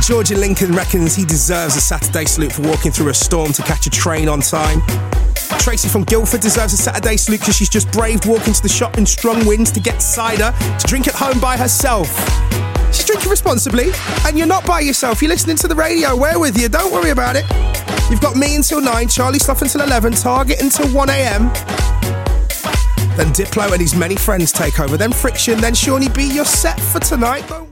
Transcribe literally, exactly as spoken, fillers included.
George in Lincoln reckons he deserves a Saturday salute for walking through a storm to catch a train on time. Tracy from Guildford deserves a Saturday salute because she's just braved walking to the shop in strong winds to get cider to drink at home by herself. She's drinking responsibly, and you're not by yourself. You're listening to the radio. We're with you. Don't worry about it. You've got me until nine, Charlie Slough until eleven, Target until one a.m. Then Diplo and his many friends take over. Then Friction, then Shawnee B. You're set for tonight. Don't